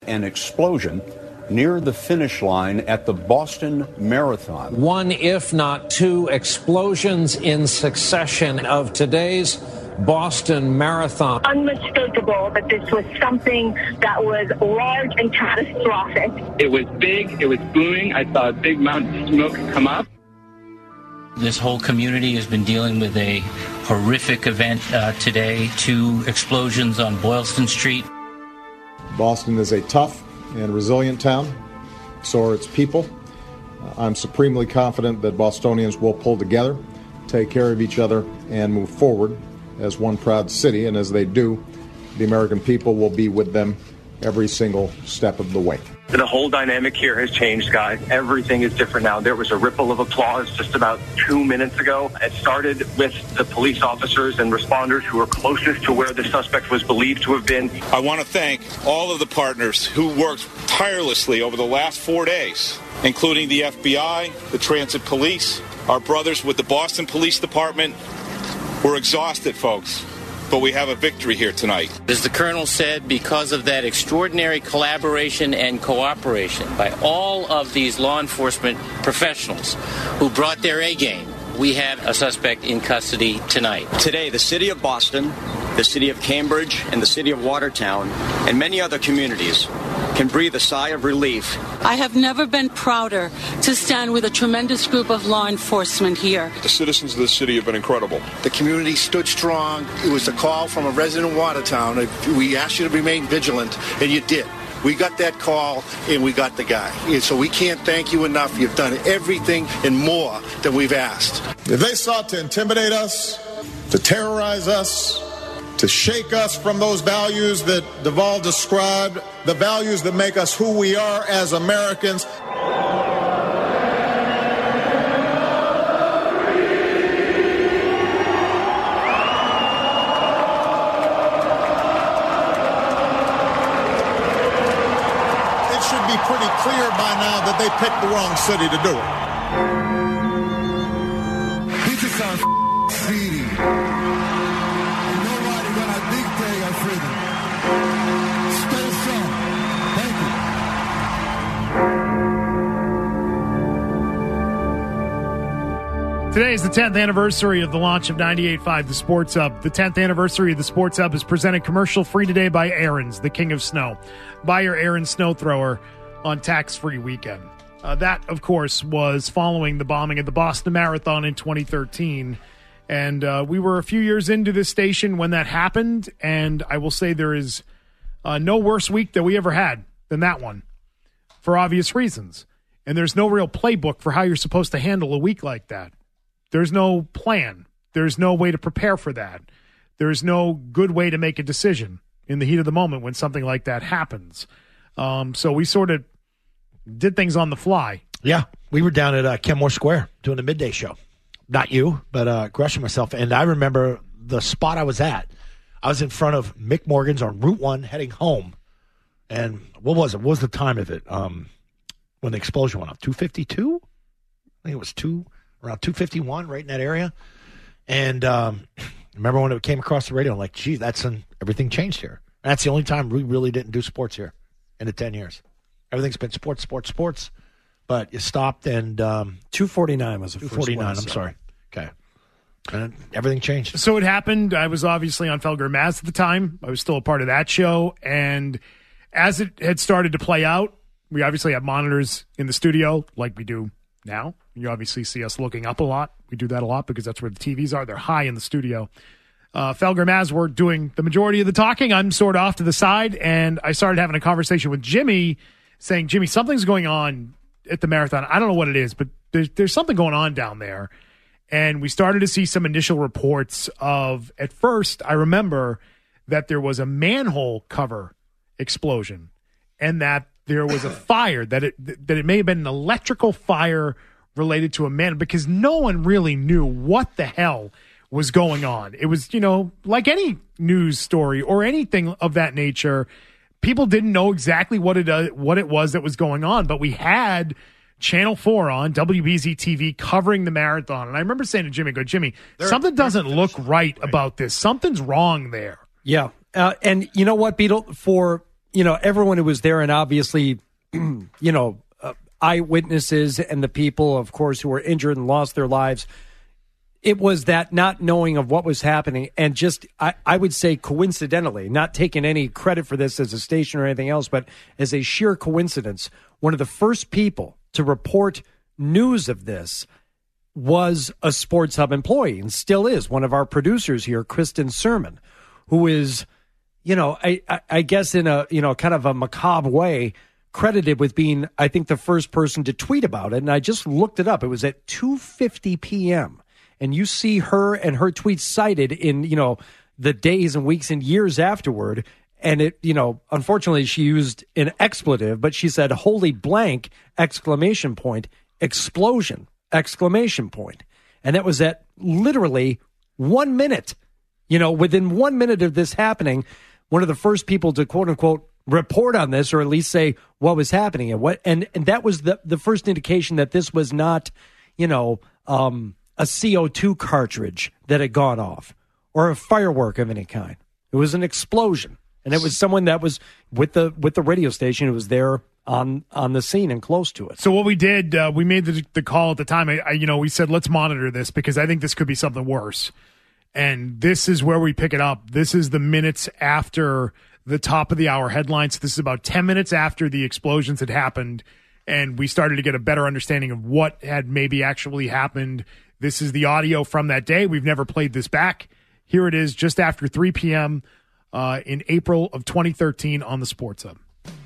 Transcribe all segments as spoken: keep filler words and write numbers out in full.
An explosion near the finish line at the Boston Marathon. One, if not two, explosions in succession of today's Boston Marathon. Unmistakable that this was something that was large and catastrophic. It was big, it was booming. I saw a big mountain of smoke come up. This whole community has been dealing with a horrific event uh, today, two explosions on Boylston Street. Boston is a tough and resilient town, so are its people. I'm supremely confident that Bostonians will pull together, take care of each other, and move forward as one proud city. And as they do, the American people will be with them every single step of the way. The whole dynamic here has changed, guys. Everything is different now. There was a ripple of applause just about two minutes ago. It started with the police officers and responders who were closest to where the suspect was believed to have been. I want to thank all of the partners who worked tirelessly over the last four days, including the F B I, the Transit Police, our brothers with the Boston Police Department. We're exhausted, folks, but we have a victory here tonight. As the Colonel said, because of that extraordinary collaboration and cooperation by all of these law enforcement professionals who brought their A game, we have a suspect in custody tonight. Today, the city of Boston, the city of Cambridge, and the city of Watertown, and many other communities can breathe a sigh of relief. I have never been prouder to stand with a tremendous group of law enforcement here. The citizens of the city have been incredible. The community stood strong. It was a call from a resident of Watertown. We asked you to remain vigilant, and you did. We got that call, and we got the guy. And so we can't thank you enough. You've done everything and more than we've asked. If they sought to intimidate us, to terrorize us, to shake us from those values that Deval described, the values that make us who we are as Americans. It should be pretty clear by now that they picked the wrong city to do it. This is our city. Today is the tenth anniversary of the launch of ninety-eight point five, the Sports Hub. The tenth anniversary of the Sports Hub is presented commercial-free today by Aaron's, the king of snow. Buy your Aaron's snow thrower on tax-free weekend. Uh, that, of course, was following the bombing of the Boston Marathon in twenty thirteen. And uh, we were a few years into this station when that happened, and I will say there is uh, no worse week that we ever had than that one, for obvious reasons. And there's no real playbook for how you're supposed to handle a week like that. There's no plan. There's no way to prepare for that. There's no good way to make a decision in the heat of the moment when something like that happens. Um, so we sort of did things on the fly. Yeah, we were down at uh, Kenmore Square doing a midday show. Not you, but uh, Gresh and myself. And I remember the spot I was at. I was in front of Mick Morgan's on Route one heading home. And what was it? What was the time of it um, when the explosion went off? two fifty-two? I think it was two. Around two fifty-one, right in that area. And um, remember when it came across the radio, I'm like, geez, that's an, everything changed here. And that's the only time we really didn't do sports here in the ten years. Everything's been sports, sports, sports. But you stopped and... Um, two forty-nine was the two forty-nine, I'm sorry. Okay. And everything changed. So it happened. I was obviously on Felger and Maz at the time. I was still a part of that show. And as it had started to play out, we obviously have monitors in the studio like we do now. You obviously see us looking up a lot. We do that a lot because that's where the T Vs are. They're high in the studio. Uh, Felger and Maz were doing the majority of the talking. I'm sort of off to the side, and I started having a conversation with Jimmy saying, Jimmy, something's going on at the marathon. I don't know what it is, but there's, there's something going on down there. And we started to see some initial reports of, at first, I remember that there was a manhole cover explosion and that there was a fire, that it that it may have been an electrical fire related to a man, because no one really knew what the hell was going on. It was, you know, like any news story or anything of that nature, people didn't know exactly what it uh, what it was that was going on, but we had Channel four on, W B Z T V, covering the marathon. And I remember saying to Jimmy, go, Jimmy, they're, something doesn't look right, right about this. Something's wrong there. Yeah. Uh, and you know what, Beetle? For you know, everyone who was there, and obviously, you know, uh, eyewitnesses and the people, of course, who were injured and lost their lives, it was that not knowing of what was happening. And just, I, I would say coincidentally, not taking any credit for this as a station or anything else, but as a sheer coincidence, one of the first people to report news of this was a Sports Hub employee, and still is, one of our producers here, Kristen Sermon, who is, you know, I, I, I guess in a, you know, kind of a macabre way, credited with being, I think, the first person to tweet about it. And I just looked it up. It was at two fifty p.m. And you see her and her tweets cited in, you know, the days and weeks and years afterward. And it, you know, unfortunately, she used an expletive, but she said, holy blank, exclamation point, explosion, exclamation point. And that was at literally one minute. You know, within one minute of this happening, one of the first people to, quote unquote, report on this, or at least say what was happening. And what, and, and that was the, the first indication that this was not, you know, um, a C O two cartridge that had gone off or a firework of any kind. It was an explosion. And it was someone that was with the with the radio station who was there on on the scene and close to it. So what we did, uh, we made the, the call at the time. I, I, you know, we said, let's monitor this because I think this could be something worse. And this is where we pick it up. This is the minutes after the top of the hour headlines. This is about ten minutes after the explosions had happened. And we started to get a better understanding of what had maybe actually happened. This is the audio from that day. We've never played this back. Here it is just after three p.m., Uh, in April of twenty thirteen on the Sports Hub.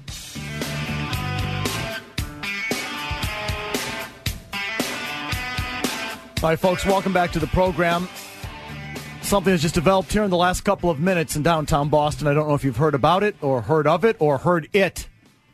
All right, folks, welcome back to the program. Something has just developed here in the last couple of minutes in downtown Boston. I don't know if you've heard about it or heard of it or heard it,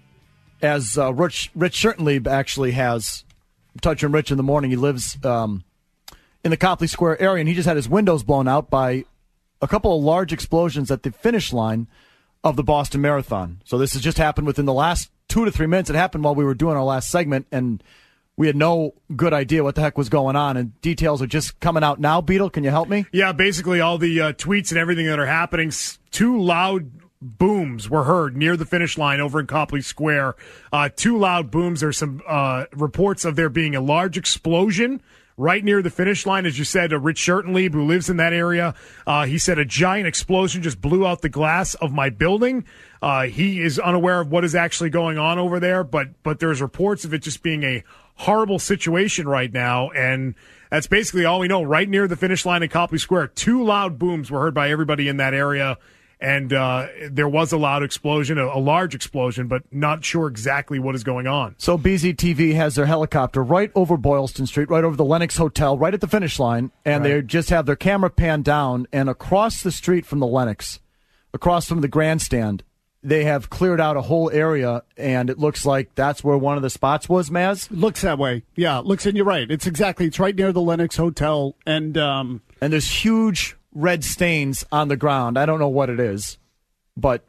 as uh, Rich, Rich Shirtenlieb actually has. I'm touching Rich in the morning. He lives um, in the Copley Square area, and he just had his windows blown out by a couple of large explosions at the finish line of the Boston Marathon. So this has just happened within the last two to three minutes. It happened while we were doing our last segment, and we had no good idea what the heck was going on, and details are just coming out now. Beetle, can you help me? Yeah, basically all the uh, tweets and everything that are happening, two loud booms were heard near the finish line over in Copley Square. Uh, two loud booms. There's some uh, reports of there being a large explosion right near the finish line, as you said. uh, Rich Shirtenlieb, who lives in that area, uh, he said a giant explosion just blew out the glass of my building. Uh, he is unaware of what is actually going on over there, but but there's reports of it just being a horrible situation right now, and that's basically all we know. Right near the finish line in Copley Square, two loud booms were heard by everybody in that area. And uh, there was a loud explosion, a, a large explosion, but not sure exactly what is going on. So B Z T V has their helicopter right over Boylston Street, right over the Lennox Hotel, right at the finish line, and right. They just have their camera panned down, and across the street from the Lennox, across from the grandstand, they have cleared out a whole area, and it looks like that's where one of the spots was, Maz? Looks that way. Yeah, looks, and you're right. It's exactly, it's right near the Lennox Hotel, and um, and there's huge red stains on the ground. I don't know what it is, but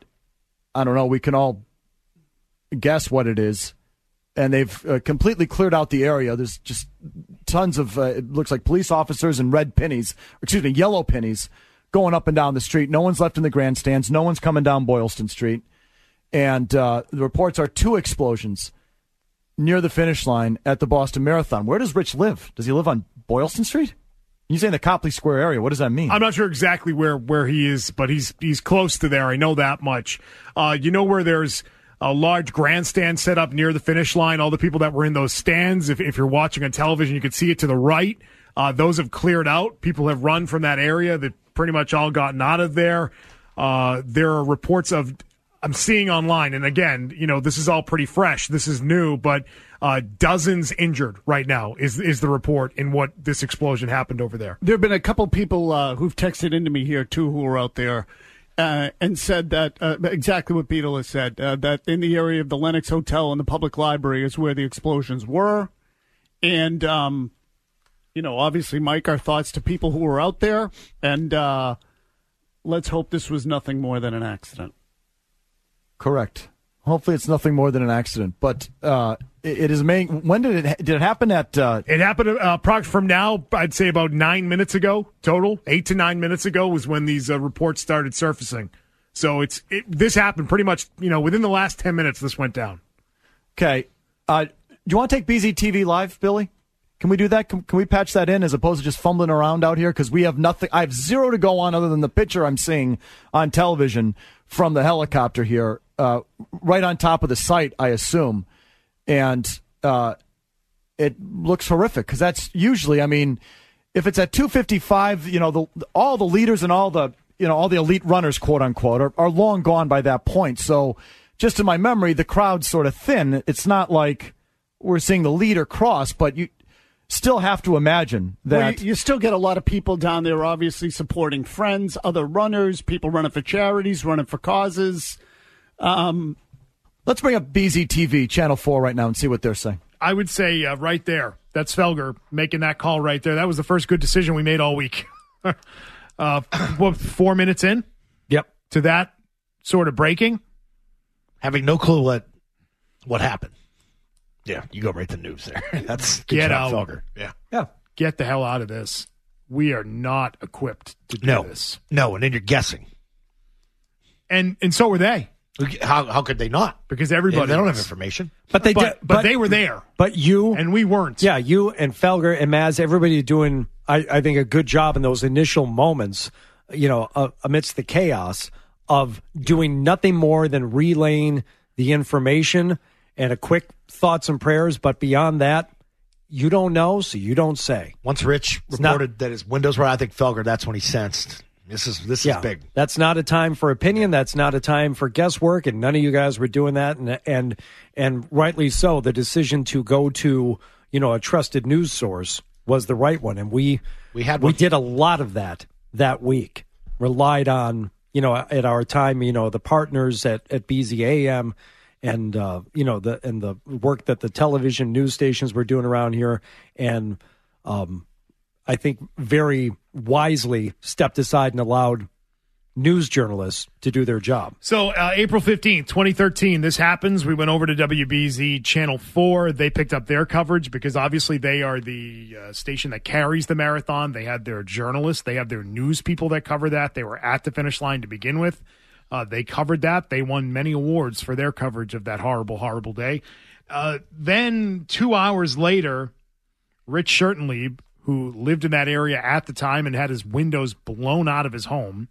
I don't know. We can all guess what it is. And they've uh, completely cleared out the area. There's just tons of, uh, it looks like police officers and red pennies, excuse me, yellow pennies going up and down the street. No one's left in the grandstands. No one's coming down Boylston Street. And uh, the reports are two explosions near the finish line at the Boston Marathon. Where does Rich live? Does he live on Boylston Street? You say in the Copley Square area. What does that mean? I'm not sure exactly where, where he is, but he's he's close to there. I know that much. Uh, you know where there's a large grandstand set up near the finish line? All the people that were in those stands, if, if you're watching on television, you can see it to the right. Uh, those have cleared out. People have run from that area. They've pretty much all gotten out of there. Uh, there are reports of, I'm seeing online, and again, you know, this is all pretty fresh. This is new, but uh, dozens injured right now is is the report in what this explosion happened over there. There have been a couple people uh, who've texted into me here, too, who were out there uh, and said that uh, exactly what Beetle has said, uh, that in the area of the Lennox Hotel and the public library is where the explosions were. And, um, you know, obviously, Mike, our thoughts to people who were out there, and uh, let's hope this was nothing more than an accident. Correct. Hopefully, it's nothing more than an accident. But uh, it, it is amazing. When did it? Did it happen at? Uh, it happened uh, from now. I'd say about nine minutes ago total. Eight to nine minutes ago was when these uh, reports started surfacing So it's it, this happened pretty much, you know, within the last ten minutes. This went down. Okay, uh, do you want to take B Z T V live, Billy? Can we do that? Can, can we patch that in as opposed to just fumbling around out here? Because we have nothing. I have zero to go on other than the picture I'm seeing on television from the helicopter here, uh, right on top of the site, I assume. And uh, it looks horrific because that's usually, I mean, if it's at two fifty-five, you know, the, all the leaders and all the, you know, all the elite runners, quote unquote, are, are long gone by that point. So just in my memory, the crowd's sort of thin. It's not like we're seeing the leader cross, but you still have to imagine that. Well, you, you still get a lot of people down there obviously supporting friends, other runners, people running for charities, running for causes. Um, Let's bring up B Z T V, Channel four right now and see what they're saying. I would say uh, right there, that's Felger making that call right there. That was the first good decision we made all week. uh, what, four minutes in? Yep. To that sort of breaking? Having no clue what what happened. Yeah, you go right to the news there. That's good Get job, out. Felger. Yeah. Yeah. Get the hell out of this. We are not equipped to do No. this. No, and then you're guessing. And and so were they. How how could they not? Because everybody They don't have was. information. But they but, did, but, but they were there. But you and we weren't. Yeah, you and Felger and Maz, everybody doing, I, I think, a good job in those initial moments, you know, uh, amidst the chaos of doing nothing more than relaying the information and a quick thoughts and prayers. But beyond that, you don't know, so you don't say. Once Rich It's reported not- that his windows were, I think Felger, that's when he sensed this is this yeah, is big. That's not a time for opinion. That's not a time for guesswork, and none of you guys were doing that. And and and rightly so. The decision to go to, you know, a trusted news source was the right one, and we we had we one. did a lot of that that week. Relied on, you know, at our time, you know, the partners at at B Z A M. And uh, you know the and the work that the television news stations were doing around here, and um, I think very wisely stepped aside and allowed news journalists to do their job. So uh, April fifteenth, twenty thirteen, this happens. We went over to W B Z Channel four. They picked up their coverage because obviously they are the uh, station that carries the marathon. They had their journalists. They have their news people that cover that. They were at the finish line to begin with. Uh, they covered that. They won many awards for their coverage of that horrible, horrible day. Uh, then two hours later, Rich Schertenlieb, who lived in that area at the time and had his windows blown out of his home,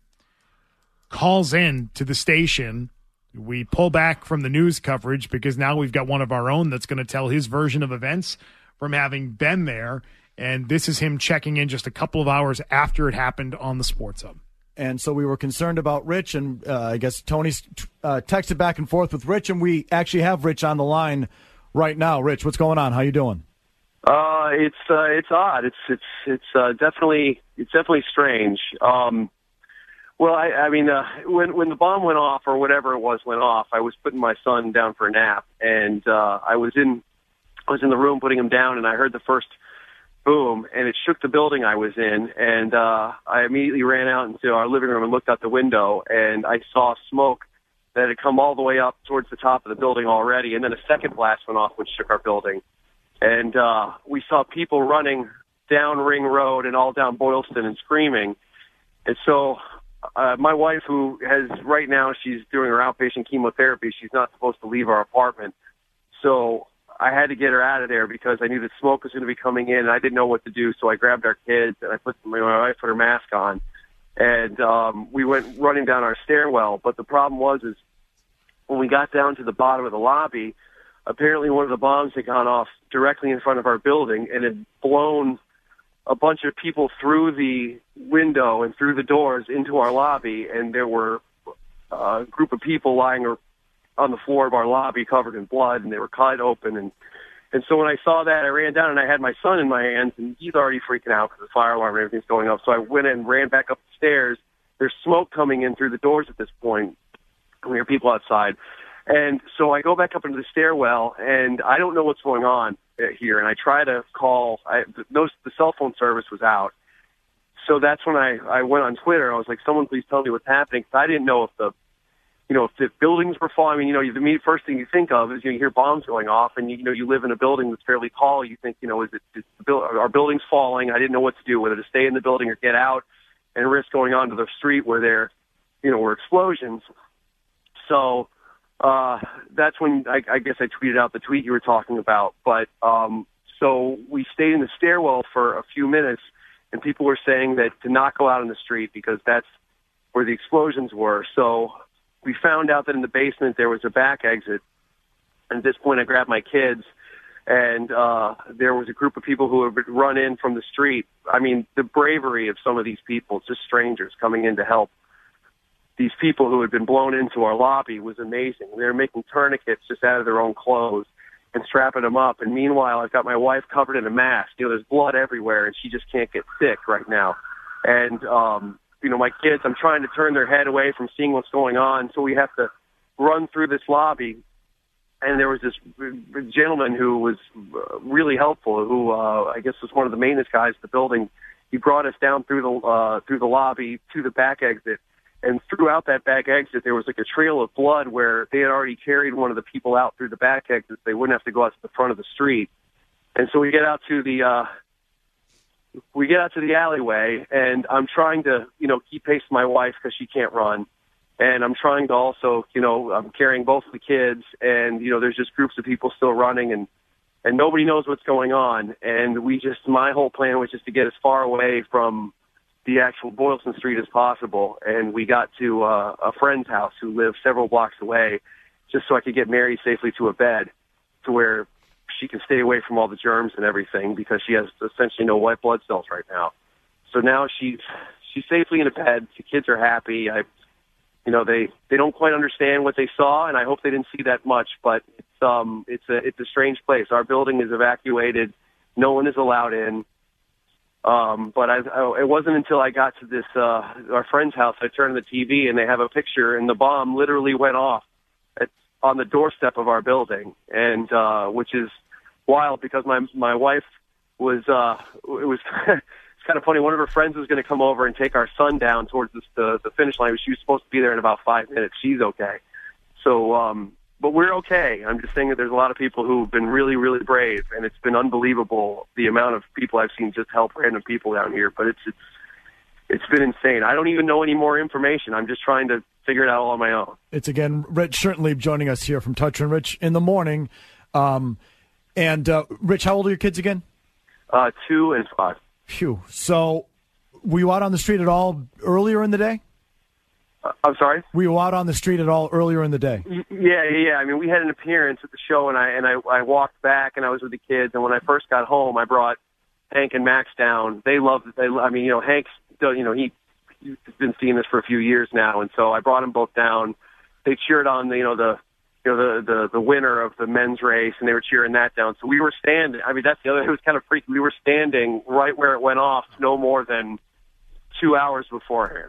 calls in to the station. We pull back from the news coverage because now we've got one of our own that's going to tell his version of events from having been there. And this is him checking in just a couple of hours after it happened on the Sports Hub. And so we were concerned about Rich, and uh, I guess Tony's uh, texted back and forth with Rich, and we actually have Rich on the line right now. Rich, what's going on? How you doing? Uh, it's uh, it's odd. It's it's it's uh, definitely it's definitely strange. Um, well, I, I mean, uh, when when the bomb went off or whatever it was went off, I was putting my son down for a nap, and uh, I was in I was in the room putting him down, and I heard the first boom, and it shook the building I was in, and uh, I immediately ran out into our living room and looked out the window, and I saw smoke that had come all the way up towards the top of the building already, and then a second blast went off, which shook our building. And uh, we saw people running down Ring Road and all down Boylston and screaming. And so uh, my wife, who has right now, she's doing her outpatient chemotherapy, she's not supposed to leave our apartment. So I had to get her out of there because I knew that smoke was going to be coming in, and I didn't know what to do. So I grabbed our kids, and I put my wife put her mask on, and um, we went running down our stairwell. But the problem was, is when we got down to the bottom of the lobby, apparently one of the bombs had gone off directly in front of our building and had blown a bunch of people through the window and through the doors into our lobby, and there were a group of people lying on the floor of our lobby covered in blood, and they were cut open. And, and so when I saw that, I ran down, and I had my son in my hands, and he's already freaking out because the fire alarm and everything's going off. So I went in and ran back up the stairs. There's smoke coming in through the doors at this point, and we hear people outside. And so I go back up into the stairwell, and I don't know what's going on here. And I try to call. I, the, the cell phone service was out. So that's when I, I went on Twitter. I was like, someone please tell me what's happening. Because I didn't know if the, you know, if the buildings were falling. I mean, you know, the first thing you think of is you hear bombs going off, and, you, you know, you live in a building that's fairly tall. You think, you know, is it, is the build, are buildings falling? I didn't know what to do, whether to stay in the building or get out and risk going onto the street where they're you know, were explosions. So uh, that's when I, I guess I tweeted out the tweet you were talking about. But um, so we stayed in the stairwell for a few minutes, and people were saying that to not go out in the street because that's where the explosions were. So we found out that in the basement there was a back exit. And at this point, I grabbed my kids, and uh, there was a group of people who had run in from the street. I mean, the bravery of some of these people, just strangers coming in to help these people who had been blown into our lobby, was amazing. They were making tourniquets just out of their own clothes and strapping them up. And meanwhile, I've got my wife covered in a mask. You know, there's blood everywhere, and she just can't get sick right now. And, um, you know, my kids, I'm trying to turn their head away from seeing what's going on, so we have to run through this lobby. And there was this gentleman who was really helpful, who uh, I guess was one of the maintenance guys at the building. He brought us down through the uh, through the lobby to the back exit. And throughout that back exit, there was like a trail of blood where they had already carried one of the people out through the back exit. So they wouldn't have to go out to the front of the street. And so we get out to the uh, we get out to the alleyway, and I'm trying to, you know, keep pace with my wife because she can't run. And I'm trying to also, you know, I'm carrying both of the kids, and, you know, there's just groups of people still running, and, and nobody knows what's going on. And we just, my whole plan was just to get as far away from the actual Boylston Street as possible. And we got to uh, a friend's house who lived several blocks away, just so I could get Mary safely to a bed to where she can stay away from all the germs and everything, because she has essentially no white blood cells right now. So now she's, she's safely in a bed. The kids are happy. I, you know, they, they don't quite understand what they saw, and I hope they didn't see that much, but it's, um, it's a, it's a strange place. Our building is evacuated. No one is allowed in. Um, but I, I, it wasn't until I got to this, uh, our friend's house, I turned on the T V and they have a picture, and the bomb literally went off at, on the doorstep of our building. And, uh, which is wild because my, my wife was, uh, it was, it's kind of funny. One of her friends was going to come over and take our son down towards this, the, the finish line. She was supposed to be there in about five minutes. She's okay. So, um, but we're okay. I'm just saying that there's a lot of people who've been really, really brave, and it's been unbelievable the amount of people I've seen just help random people down here. But it's it's it's been insane. I don't even know any more information. I'm just trying to figure it out all on my own. It's again Rich Shirtlieb joining us here from Touch and Rich in the morning. Um, and uh, Rich, how old are your kids again? Uh, two and five. Phew. So, were you out on the street at all earlier in the day? Uh, I'm sorry? Were you out on the street at all earlier in the day? Yeah, yeah, yeah. I mean, we had an appearance at the show, and I and I, I walked back, and I was with the kids. And when I first got home, I brought Hank and Max down. They loved it. They, I mean, you know, Hank's, you know, he, he's been seeing this for a few years now, and so I brought them both down. They cheered on the, you know, the, you know, the the the winner of the men's race, and they were cheering that down. So we were standing. I mean, that's the other. It was kind of freaky. We were standing right where it went off, no more than two hours beforehand.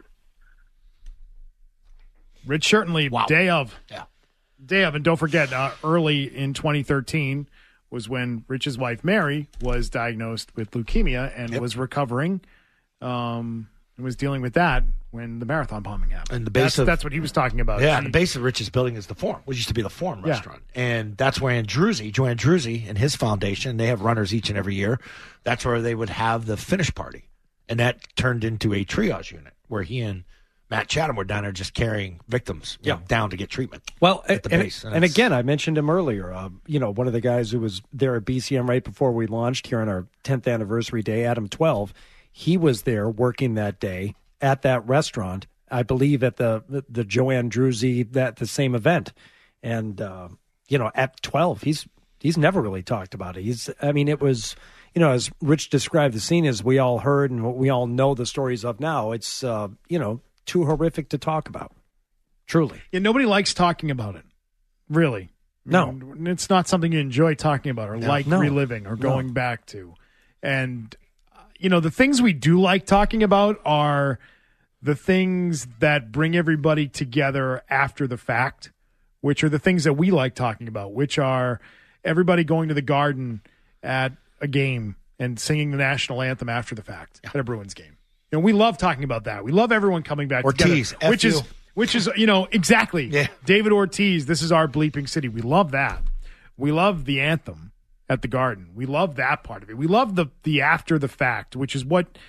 Rich Shirtlieb, wow. day of. Yeah. Day of. And don't forget, uh, early in twenty thirteen was when Rich's wife, Mary, was diagnosed with leukemia and yep. was recovering um, and was dealing with that when the marathon bombing happened. And the base that's, of, that's what he was talking about. Yeah, she, the base of Rich's building is the Forum, which used to be the Forum yeah. restaurant. And that's where Andruzzi, Joe Andruzzi and his foundation, they have runners each and every year. That's where they would have the finish party. And that turned into a triage unit where he and Matt Chatham were down there just carrying victims you yeah. know, down to get treatment. Well, at the and, base. And, and again, I mentioned him earlier. Uh, you know, one of the guys who was there at B C M right before we launched here on our tenth anniversary day, Adam twelve, he was there working that day at that restaurant, I believe at the the, the Joe Andruzzi, that the same event. And, uh, you know, at twelve, he's he's never really talked about it. He's, I mean, it was... You know, as Rich described the scene, as we all heard and what we all know the stories of now, it's, uh, you know, too horrific to talk about. Truly. Yeah, nobody likes talking about it. Really. No. I mean, it's not something you enjoy talking about or no. like no. reliving or going no. back to. And, uh, you know, the things we do like talking about are the things that bring everybody together after the fact, which are the things that we like talking about, which are everybody going to the Garden at a game and singing the national anthem after the fact yeah. at a Bruins game. You know, we love talking about that. We love everyone coming back Ortiz, together, which F is you. which is you know exactly yeah. David Ortiz. This is our bleeping city. We love that. We love the anthem at the Garden. We love that part of it. We love the the after the fact, which is what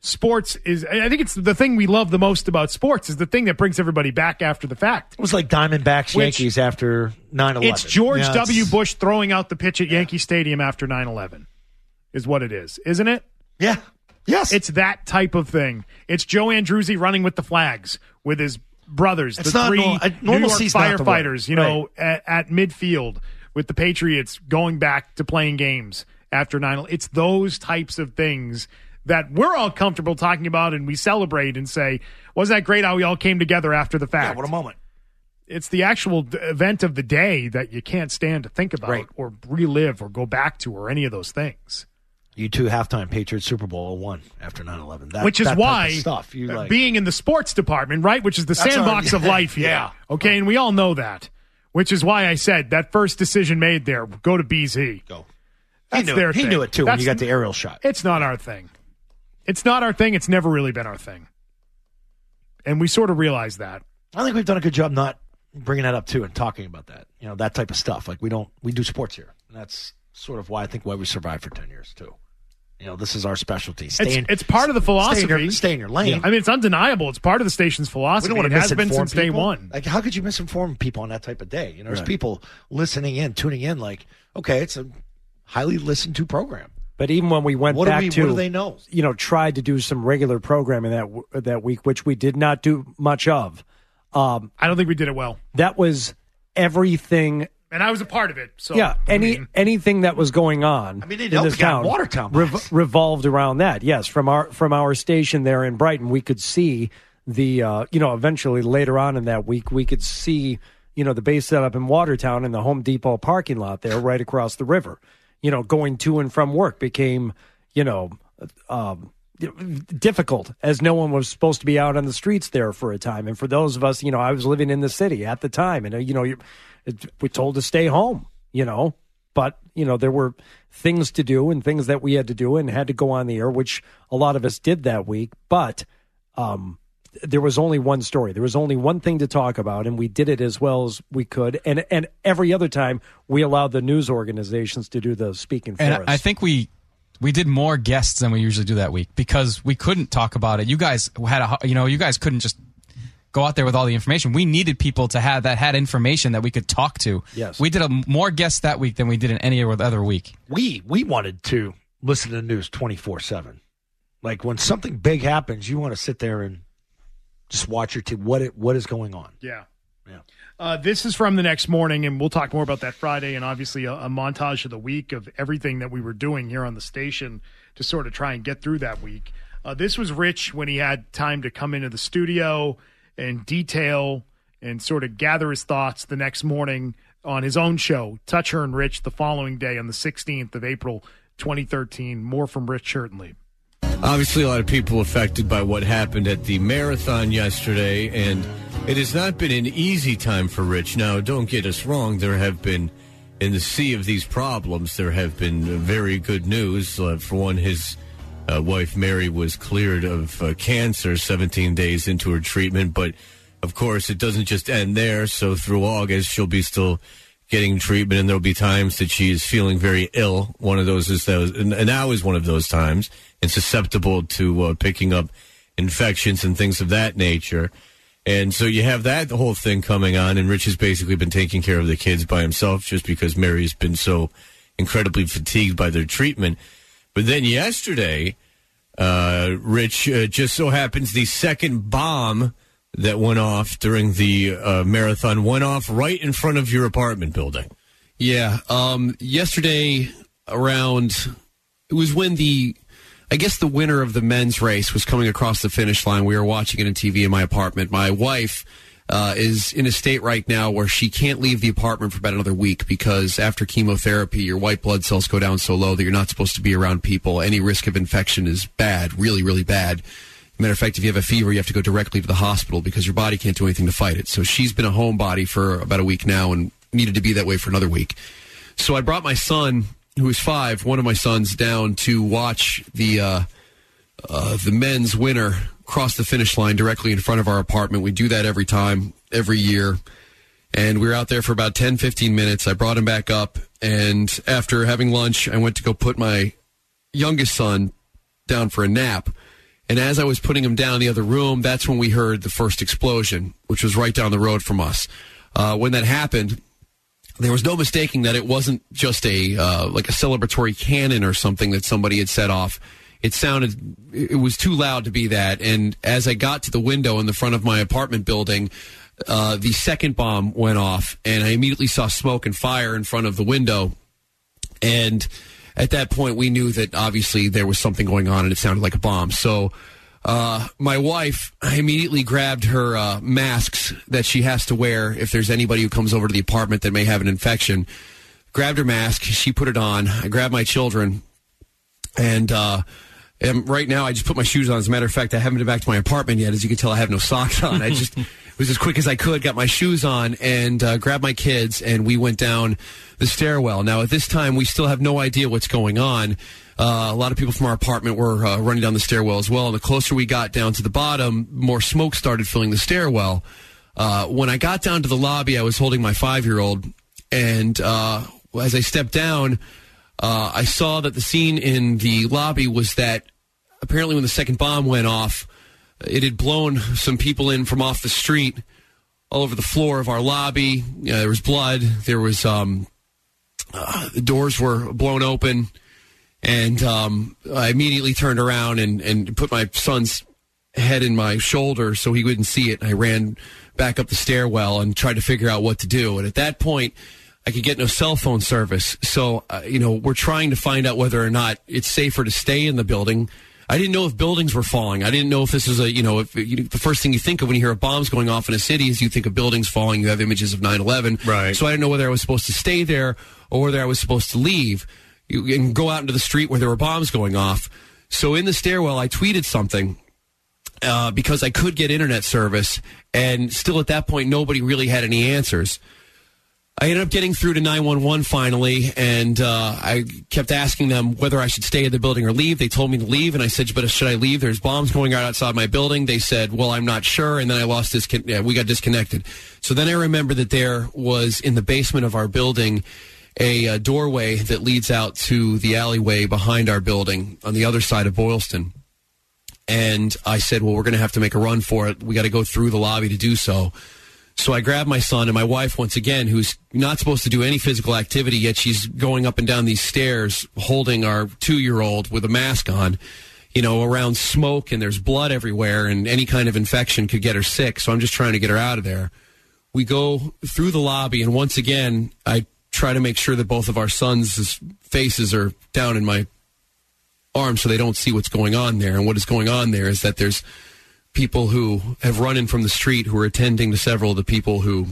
sports is, I think it's the thing we love the most about sports is the thing that brings everybody back after the fact. It was like Diamondbacks, Which, Yankees after nine eleven. It's George yeah, W. it's, Bush throwing out the pitch at Yankee Stadium after nine eleven is what it is, isn't it? Yeah. Yes. It's that type of thing. It's Joe Andruzzi running with the flags with his brothers, It's the not three normal- uh, New York normalcy's not the word. firefighters, you know, at, at midfield with the Patriots going back to playing games after nine eleven. It's those types of things that we're all comfortable talking about and we celebrate and say, wasn't that great how we all came together after the fact? Yeah, what a moment. It's the actual d- event of the day that you can't stand to think about Right. or relive or go back to or any of those things. You two halftime Patriots Super Bowl oh one after nine eleven. That, Which is that type why of stuff you uh, like. being in the sports department, right, which is the That's sandbox our- of life here. Yeah. Okay, and we all know that. Which is why I said that first decision made there, go to B Z. Go. That's he knew, their it. He thing. knew it too when That's- you got the aerial shot. It's not our thing. It's not our thing. It's never really been our thing. And we sort of realize that. I think we've done a good job not bringing that up too and talking about that. You know, that type of stuff. Like we don't, we do sports here. And that's sort of why I think why we survived for ten years too. You know, this is our specialty. Stay It's, in, it's part of the philosophy. Stay in your, stay in your lane. I mean, it's undeniable. It's part of the station's We philosophy. don't want It to has been misinform since day people. one. Like, how could you misinform people on that type of day? You know, there's Right. people listening in, tuning in. Like, okay, it's a highly listened to program. But even when we went What do back we- to, what do they know? You know, tried to do some regular programming that w- that week, which we did not do much of. Um, I don't think we did it well. That was everything. And I was a part of it. So yeah, I any mean- anything that was going on I mean, it in helped this we got town, Watertown rev- bias. revolved around that. Yes, from our from our station there in Brighton, we could see the uh, you know eventually later on in that week we could see you know the base set up in Watertown in the Home Depot parking lot there right across the river. You know, going to and from work became you know um, difficult as no one was supposed to be out on the streets there for a time. And for those of us, you know, I was living in the city at the time, and uh, you know, you, it, we're told to stay home. You know, but you know there were things to do and things that we had to do and had to go on the air, which a lot of us did that week. But um, there was only one story. There was only one thing to talk about, and we did it as well as we could. And and every other time we allowed the news organizations to do the speaking for And us. I think we we did more guests than we usually do that week because we couldn't talk about it. You guys had a you know you guys couldn't just go out there with all the information. We needed people to have that had information that we could talk to. Yes. We did a, more guests that week than we did in any other week. We we wanted to listen to the news twenty-four seven. Like when something big happens, you want to sit there and just watch your team. What it, what is going on? Yeah. Yeah. Uh, this is from the next morning, and we'll talk more about that Friday and obviously a, a montage of the week of everything that we were doing here on the station to sort of try and get through that week. Uh, this was Rich when he had time to come into the studio and detail and sort of gather his thoughts the next morning on his own show, Touch Her and Rich, the following day on the sixteenth of April, twenty thirteen. More from Rich Schertenleib. Obviously, a lot of people affected by what happened at the marathon yesterday, and it has not been an easy time for Rich. Now, don't get us wrong. There have been, in the sea of these problems, there have been very good news. Uh, for one, his uh, wife, Mary, was cleared of uh, cancer seventeen days into her treatment, but, of course, it doesn't just end there. So through August, she'll be still getting treatment, and there'll be times that she is feeling very ill. One of those is those, and now is one of those times, and susceptible to uh, picking up infections and things of that nature. And so you have that whole thing coming on, and Rich has basically been taking care of the kids by himself just because Mary's been so incredibly fatigued by their treatment. But then yesterday, uh, Rich, uh, just so happens the second bomb that went off during the uh, marathon went off right in front of your apartment building. Yeah. Um, yesterday around, it was when the, I guess the winner of the men's race was coming across the finish line. We were watching it on T V in my apartment. My wife uh, is in a state right now where she can't leave the apartment for about another week because after chemotherapy, your white blood cells go down so low that you're not supposed to be around people. Any risk of infection is bad, really, really bad. Matter of fact, if you have a fever, you have to go directly to the hospital because your body can't do anything to fight it. So she's been a homebody for about a week now and needed to be that way for another week. So I brought my son, who is five, one of my sons, down to watch the uh, uh, the men's winner cross the finish line directly in front of our apartment. We do that every time, every year. And we were out there for about ten, fifteen minutes. I brought him back up. And after having lunch, I went to go put my youngest son down for a nap. And as I was putting him down in the other room, that's when we heard the first explosion, which was right down the road from us. Uh, when that happened, there was no mistaking that it wasn't just a uh, like a celebratory cannon or something that somebody had set off. It sounded, it was too loud to be that. And as I got to the window in the front of my apartment building, uh, the second bomb went off, and I immediately saw smoke and fire in front of the window. And at that point, we knew that obviously there was something going on, and it sounded like a bomb. So uh, my wife, I immediately grabbed her uh, masks that she has to wear if there's anybody who comes over to the apartment that may have an infection. Grabbed her mask. She put it on. I grabbed my children. And, uh, and right now, I just put my shoes on. As a matter of fact, I haven't been back to my apartment yet. As you can tell, I have no socks on. I just it was as quick as I could, got my shoes on, and uh, grabbed my kids, and we went down the stairwell. Now, at this time, we still have no idea what's going on. Uh, a lot of people from our apartment were uh, running down the stairwell as well, and the closer we got down to the bottom, more smoke started filling the stairwell. Uh, when I got down to the lobby, I was holding my five-year-old, and uh, as I stepped down, uh, I saw that the scene in the lobby was that apparently when the second bomb went off, it had blown some people in from off the street all over the floor of our lobby. Uh, there was blood. There was um, uh, the doors were blown open. And um, I immediately turned around and, and put my son's head in my shoulder so he wouldn't see it. And I ran back up the stairwell and tried to figure out what to do. And at that point, I could get no cell phone service. So, uh, you know, we're trying to find out whether or not it's safer to stay in the building. I didn't know if buildings were falling. I didn't know if this was a, you know, if you, the first thing you think of when you hear of bombs going off in a city is you think of buildings falling. You have images of nine eleven. Right. So I didn't know whether I was supposed to stay there or whether I was supposed to leave you, and go out into the street where there were bombs going off. So in the stairwell, I tweeted something uh, because I could get internet service, and still at that point, nobody really had any answers. I ended up getting through to nine one one finally, and uh, I kept asking them whether I should stay in the building or leave. They told me to leave, and I said, but should I leave? There's bombs going out outside my building. They said, well, I'm not sure, and then I lost this. Yeah, we got disconnected. So then I remember that there was in the basement of our building a, a doorway that leads out to the alleyway behind our building on the other side of Boylston. And I said, well, we're going to have to make a run for it. We got to go through the lobby to do so. So I grabbed my son and my wife once again, who's not supposed to do any physical activity, yet she's going up and down these stairs holding our two-year-old with a mask on, you know, around smoke, and there's blood everywhere, and any kind of infection could get her sick. So I'm just trying to get her out of there. We go through the lobby, and once again, I try to make sure that both of our sons' faces are down in my arms so they don't see what's going on there. And what is going on there is that there's people who have run in from the street who are attending to several of the people who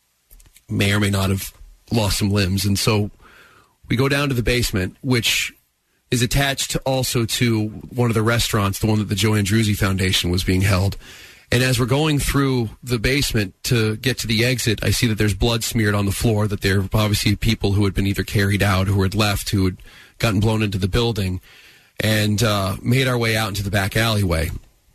may or may not have lost some limbs. And so we go down to the basement, which is attached also to one of the restaurants, the one that the Joe Andruzzi Foundation was being held. And as we're going through the basement to get to the exit, I see that there's blood smeared on the floor, that there are obviously people who had been either carried out, who had left, who had gotten blown into the building, and uh, made our way out into the back alleyway.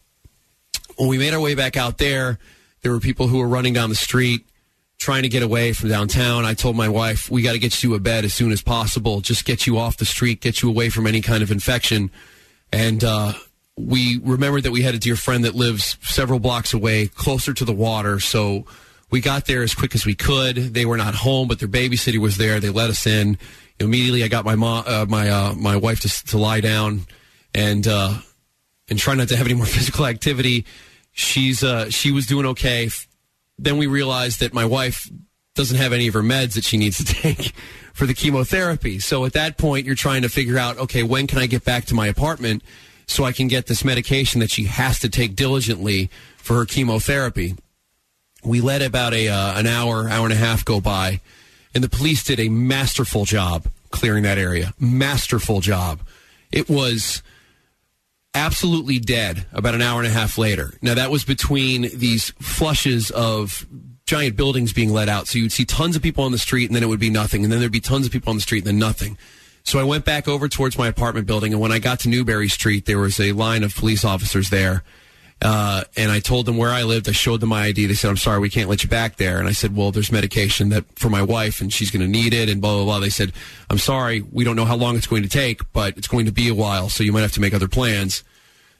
When we made our way back out there, there were people who were running down the street trying to get away from downtown. I told my wife, we got to get you to a bed as soon as possible. Just get you off the street, get you away from any kind of infection. And uh, we remembered that we had a dear friend that lives several blocks away, closer to the water. So we got there as quick as we could. They were not home, but their babysitter was there. They let us in. Immediately, I got my mom, uh, my uh, my wife to, to lie down and uh, and try not to have any more physical activity. She's uh, she was doing okay. Then we realized that my wife doesn't have any of her meds that she needs to take for the chemotherapy. So at that point, you're trying to figure out, okay, when can I get back to my apartment so I can get this medication that she has to take diligently for her chemotherapy? We let about a uh, an hour, hour and a half go by, and the police did a masterful job clearing that area. Masterful job. It was absolutely dead about an hour and a half later. Now, that was between these flushes of giant buildings being let out. So you'd see tons of people on the street, and then it would be nothing. And then there'd be tons of people on the street, and then nothing. So I went back over towards my apartment building, and when I got to Newberry Street, there was a line of police officers there. Uh, and I told them where I lived. I showed them my I D. They said, I'm sorry, we can't let you back there. And I said, well, there's medication that for my wife, and she's going to need it, and blah, blah, blah. They said, I'm sorry, we don't know how long it's going to take, but it's going to be a while, so you might have to make other plans.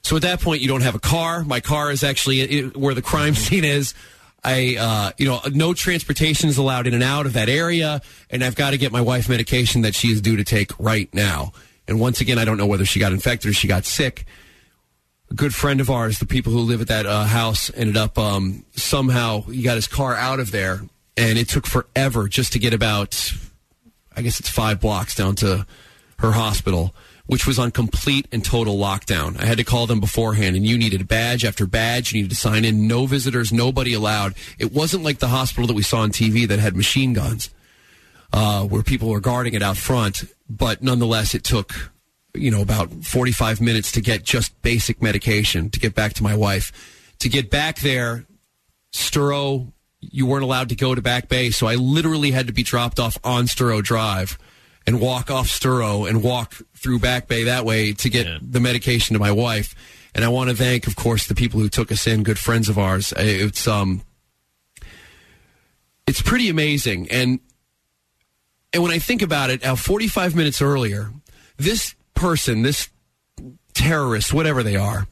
So at that point, you don't have a car. My car is actually where the crime scene is. I, uh, you know, no transportation is allowed in and out of that area, and I've got to get my wife medication that she is due to take right now. And once again, I don't know whether she got infected or she got sick. A good friend of ours, the people who live at that uh, house, ended up um, somehow he got his car out of there, and it took forever just to get about, I guess it's five blocks down to her hospital, which was on complete and total lockdown. I had to call them beforehand, and you needed badge after badge. You needed to sign in. No visitors, nobody allowed. It wasn't like the hospital that we saw on T V that had machine guns, uh, where people were guarding it out front. But nonetheless, it took, you know, about forty-five minutes to get just basic medication to get back to my wife. To get back there, Sturrow, you weren't allowed to go to Back Bay, so I literally had to be dropped off on Sturrow Drive and walk off Sturrow and walk through Back Bay that way to get yeah. the medication to my wife. And I want to thank, of course, the people who took us in, good friends of ours. It's um, it's pretty amazing. And and when I think about it, now forty-five minutes earlier, this person, this terrorist, whatever they are,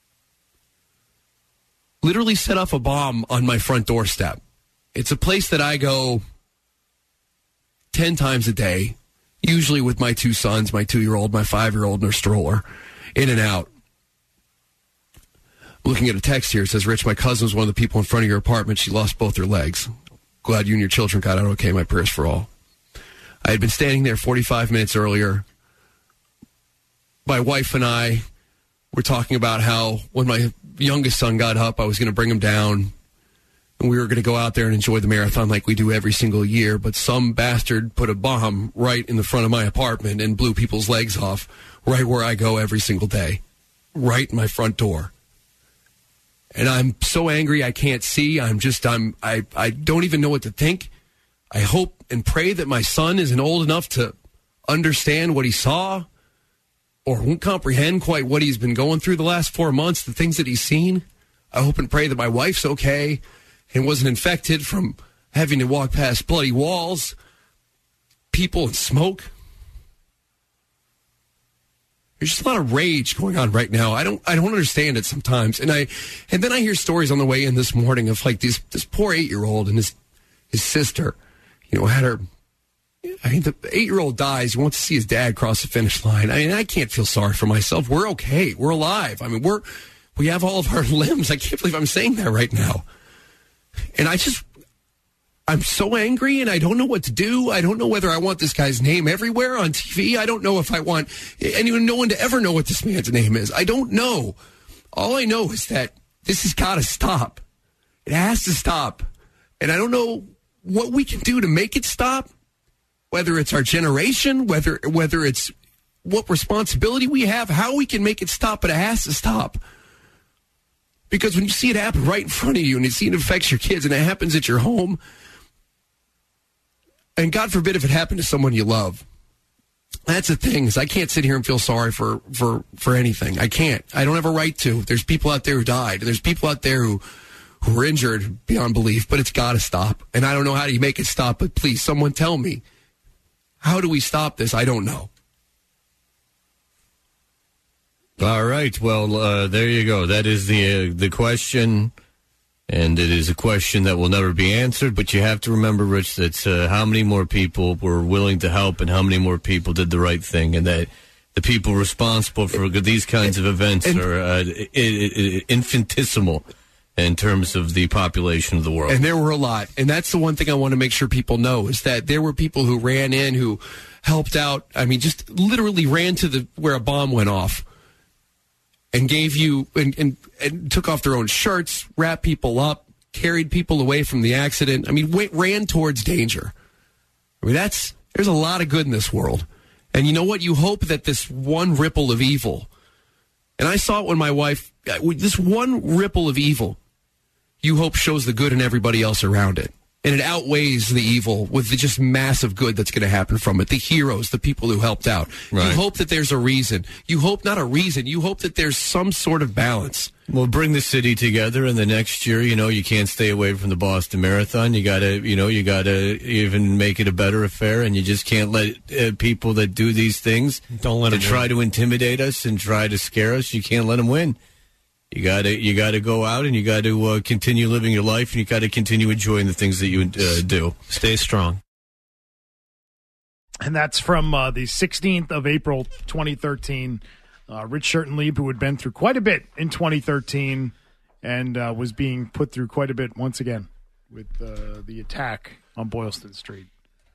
literally set off a bomb on my front doorstep. It's a place that I go ten times a day, usually with my two sons, my two-year-old, my five-year-old, and their stroller, in and out. Looking at a text here, it says, Rich, my cousin was one of the people in front of your apartment. She lost both her legs. Glad you and your children got out okay. My prayers for all. I had been standing there forty-five minutes earlier. My wife and I were talking about how when my youngest son got up, I was going to bring him down, and we were going to go out there and enjoy the marathon like we do every single year, but some bastard put a bomb right in the front of my apartment and blew people's legs off right where I go every single day, right in my front door. And I'm so angry I can't see. I'm just, I'm, I, I don't even know what to think. I hope and pray that my son isn't old enough to understand what he saw or won't comprehend quite what he's been going through the last four months, the things that he's seen. I hope and pray that my wife's okay and wasn't infected from having to walk past bloody walls, people, and smoke. There's just a lot of rage going on right now. I don't I don't understand it sometimes. And I and then I hear stories on the way in this morning of like this this poor eight-year-old and his his sister, you know, had her I mean, the eight-year-old dies. He wants to see his dad cross the finish line. I mean, I can't feel sorry for myself. We're okay. We're alive. I mean, we're we have all of our limbs. I can't believe I'm saying that right now. And I just, I'm so angry, and I don't know what to do. I don't know whether I want this guy's name everywhere on T V. I don't know if I want anyone, no one to ever know what this man's name is. I don't know. All I know is that this has got to stop. It has to stop. And I don't know what we can do to make it stop, whether it's our generation, whether whether it's what responsibility we have, how we can make it stop, but it has to stop. Because when you see it happen right in front of you and you see it affects your kids and it happens at your home, and God forbid if it happened to someone you love, that's the thing, is I can't sit here and feel sorry for, for, for anything. I can't. I don't have a right to. There's people out there who died. There's people out there who, who were injured beyond belief, but it's got to stop. And I don't know how do you make it stop, but please, someone tell me. How do we stop this? I don't know. All right. Well, uh, there you go. That is the uh, the question, and it is a question that will never be answered. But you have to remember, Rich, that uh, how many more people were willing to help and how many more people did the right thing, and that the people responsible for these kinds of events and, are uh, infinitesimal in terms of the population of the world. And there were a lot. And that's the one thing I want to make sure people know, is that there were people who ran in, who helped out. I mean, just literally ran to the where a bomb went off and gave you and, and, and took off their own shirts, wrapped people up, carried people away from the accident. I mean, went, ran towards danger. I mean, that's there's a lot of good in this world. And you know what? You hope that this one ripple of evil, and I saw it when my wife, this one ripple of evil, you hope shows the good in everybody else around it. And it outweighs the evil with the just massive good that's going to happen from it. The heroes, the people who helped out. Right. You hope that there's a reason. You hope not a reason. You hope that there's some sort of balance. We'll bring the city together, and the next year, you know, you can't stay away from the Boston Marathon. You got to, you know, you got to even make it a better affair, and you just can't let uh, people that do these things Don't let to them try win. to intimidate us and try to scare us. You can't let them win. You got to you got to go out and you got to uh, continue living your life, and you got to continue enjoying the things that you uh, do. Stay strong. And that's from uh, the sixteenth of April, twenty thirteen. Uh, Rich Schertenlieb, who had been through quite a bit in twenty thirteen and uh, was being put through quite a bit once again with uh, the attack on Boylston Street.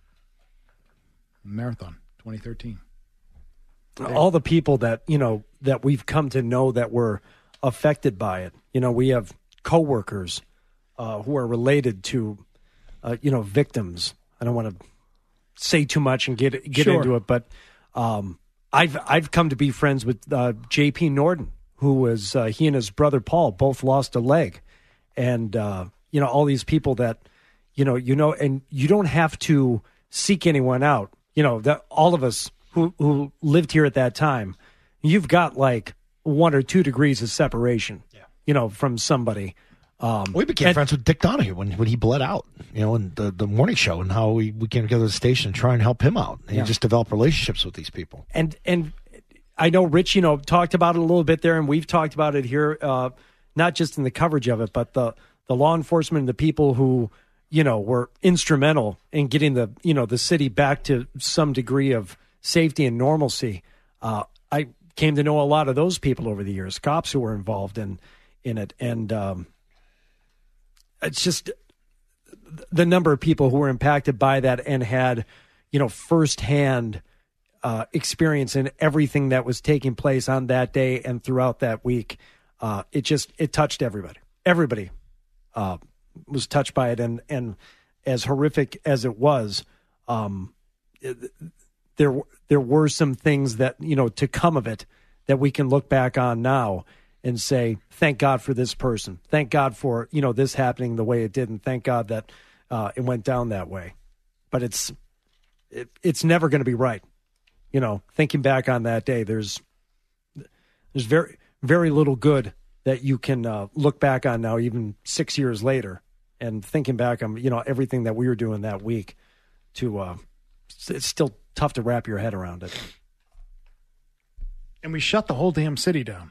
Marathon, twenty thirteen. All the people that, you know, that we've come to know that were affected by it. You know, we have coworkers uh, who are related to, uh, you know, victims. I don't want to say too much and get get Sure. into it, but um, I've I've come to be friends with uh, J P Norton, who was uh, he and his brother Paul both lost a leg, and uh, you know, all these people that you know you know, and you don't have to seek anyone out. You know, that all of us who who lived here at that time, you've got like one or two degrees of separation. Yeah. You know, from somebody. Um, we became and- friends with Dick Donahue when, when he bled out, you know, in the, the morning show, and how we, we came together at the station to try and help him out. And Yeah. just develop relationships with these people. And and I know Rich, you know, talked about it a little bit there, and we've talked about it here, uh, not just in the coverage of it, but the the law enforcement and the people who, you know, were instrumental in getting the you know the city back to some degree of safety and normalcy. Uh, I came to know a lot of those people over the years, cops who were involved in in it, and um, it's just the number of people who were impacted by that and had, you know, firsthand uh, experience in everything that was taking place on that day and throughout that week. Uh, it just, it touched everybody. Everybody uh, was touched by it. And, and as horrific as it was, um, it, there, there were some things that, you know, to come of it that we can look back on now and say, thank God for this person. Thank God for, you know, this happening the way it did. And thank God that uh, it went down that way. But it's it, it's never going to be right. You know, thinking back on that day, there's there's very, very little good that you can uh, look back on now, even six years later. And thinking back on, you know, everything that we were doing that week to, uh, it's still tough to wrap your head around it. And we shut the whole damn city down.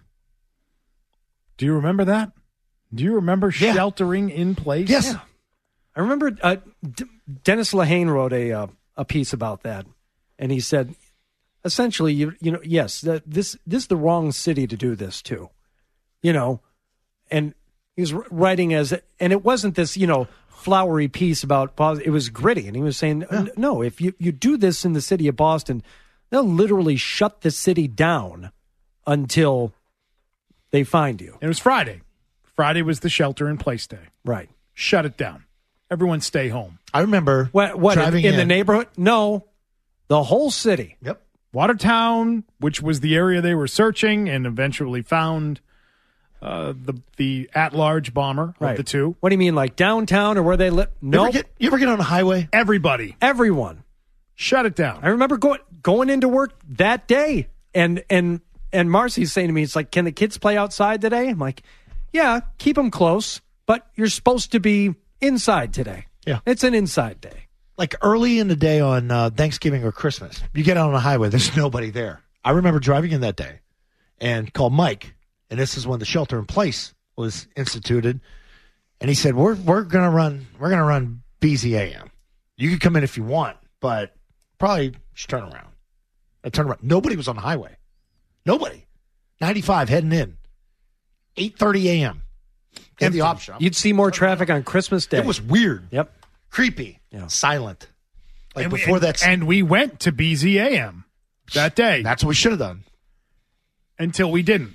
Do you remember that? Do you remember Yeah. sheltering in place? Yes. Yeah. I remember uh, D- Dennis Lehane wrote a uh, a piece about that, and he said, essentially, you you know, yes, that this this is the wrong city to do this to, you know, and he was writing as, and it wasn't this, you know, flowery piece about Boston. It was gritty, and he was saying, no, if you you do this in the city of Boston, they'll literally shut the city down until they find you. It was Friday. Friday was the shelter in place day. Right. Shut it down. Everyone stay home. I remember What, what in, driving in the in. neighborhood? No, the whole city. Yep. Watertown, which was the area they were searching and eventually found uh, the the at-large bomber Right. of the two. What do you mean, like downtown or where they live? You No, ever, get, you ever get on a highway? Everybody. everyone. Shut it down. I remember going going into work that day, and and and Marcy's saying to me, "It's like, can the kids play outside today?" I'm like, "Yeah, keep them close, but you're supposed to be inside today. Yeah. It's an inside day." Like early in the day on uh, Thanksgiving or Christmas, you get out on a highway, there's nobody there. I remember driving in that day and called Mike, and this is when the shelter in place was instituted. And he said, "We're we're gonna run we're gonna run B Z A M. You can come in if you want, but probably just turn around." I turned around. Nobody was on the highway. Nobody. ninety-five heading in. eight thirty a.m. in the op shop. You'd see more traffic on Christmas Day. It was weird. Yep. Creepy. Yeah. Silent. Like And we- before and, that. and we went to B Z A M that day That's what we should have done. until we didn't.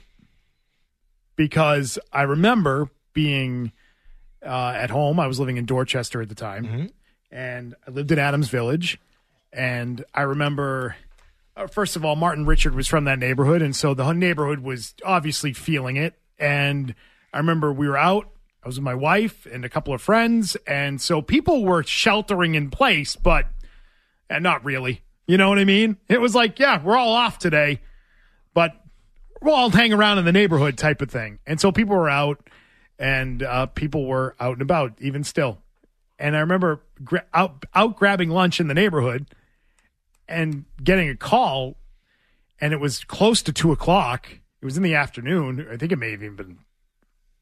Because I remember being uh, at home. I was living in Dorchester at the time. Mm-hmm. And I lived in Adams Village. And I remember, uh, first of all, Martin Richard was from that neighborhood. And so the neighborhood was obviously feeling it. And I remember we were out. I was with my wife and a couple of friends. And so people were sheltering in place, but and not really. You know what I mean? It was like, yeah, we're all off today, but we'll all hang around in the neighborhood type of thing. And so people were out, and uh, people were out and about even still. And I remember gra- out, out grabbing lunch in the neighborhood and getting a call, and it was close to two o'clock. It was in the afternoon. I think it may have even been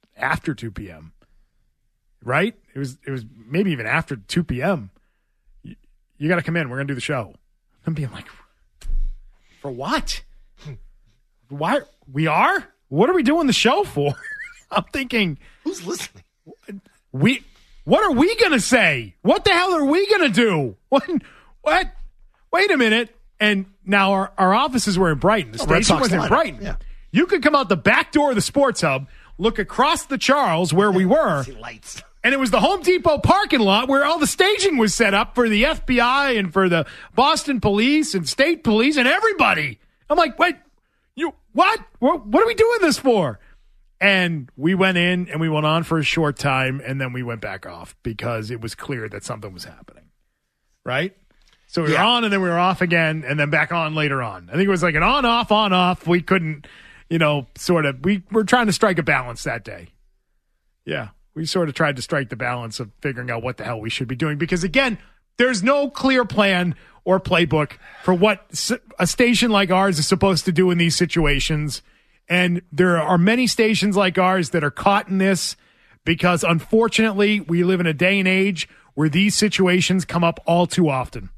after two p.m., right? It was it was maybe even after two p.m. You, you got to come in. We're going to do the show. I'm being like, for what? Why? We are? What are we doing the show for? I'm thinking. Who's listening? We. What are we going to say? What the hell are we going to do? What? What? Wait a minute. And now our, our offices were in Brighton. The Oh, Red station Sox was in lineup. Brighton. Yeah. You could come out the back door of the Sports Hub, look across the Charles where we were, See lights. and it was the Home Depot parking lot where all the staging was set up for the F B I and for the Boston Police and State Police and everybody. I'm like, wait, you what? What, what are we doing this for? And we went in and we went on for a short time, and then we went back off because it was clear that something was happening. Right? So we Yeah. were on, and then we were off again, and then back on later on. I think it was like an on, off, on, off. We couldn't, you know, sort of, we were trying to strike a balance that day. Yeah. We sort of tried to strike the balance of figuring out what the hell we should be doing. Because, again, there's no clear plan or playbook for what s- a station like ours is supposed to do in these situations. And there are many stations like ours that are caught in this because, unfortunately, we live in a day and age where these situations come up all too often.